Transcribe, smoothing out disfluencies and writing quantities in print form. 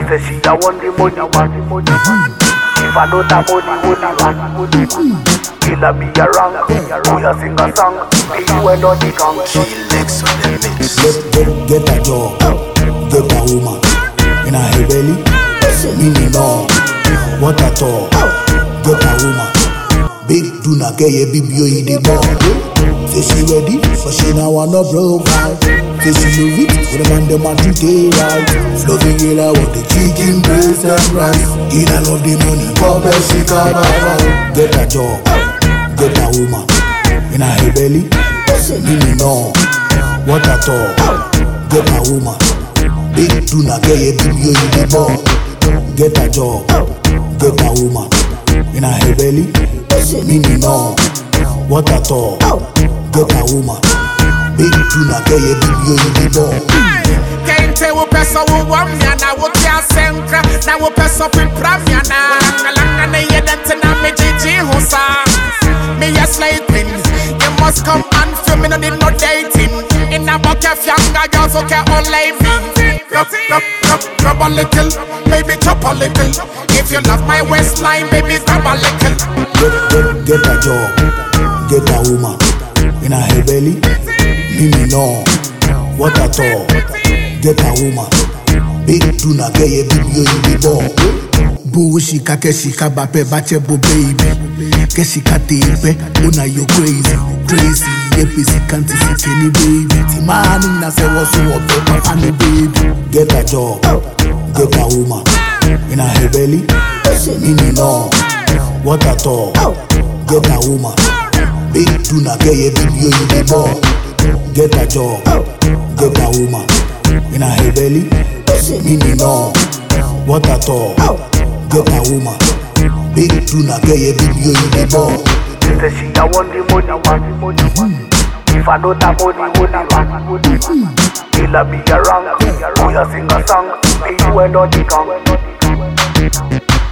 say she a want the money man. If I don't have money, man. Killer be a rank, who ya sing a song, me you ain't not the gang. Legs on the mix. Get a job, get a woman. In a hey belly, me no. What at all? Get a woman. Big do not get your baby in the ball. Say she ready, but she now wanna broke out. Say she love it, with a man the man to get right. Fluffy girl I want the chicken breast and rice. Kid I love the money, pop and she come out. Get a job, get a woman. In a hey belly, me no. What at all? Get a woman. Big do not get your baby in the ball. Get a job, get a woman. In a hey belly, me no. What at all? Get a woman. Big do not get your baby in the ball. Can't tell what person who want me and I will tell Senka. Now what person in Pramiana. Langa na yedente na me Gigi Husa. Me a sleeping. You must come and feel me no need no dating. In a bucket younger girls okay all living. Rub a little, baby chop a little. If you love my waistline, baby grab a little. Get a job, get a woman. In a hey belly, me no. What at all? Get a woman. Big do not get your baby in the ball. Bushika keshika bape bache bo baby. Keshika tepe, una you crazy. Crazy, yepisi can't see any baby. Timani na se wasu wape funny baby. Get a job, get a woman. In a hey belly, me no. What at all? Get a woman. Big do not get your baby in the ball. Get a job, get a woman. In a hey belly, me no. What at all? Get a woman. Big do not get your baby in the ball. Say she a want the money man. If I don't have money man. Killer be a rank, who ya sing a song, me you ain't not the gang.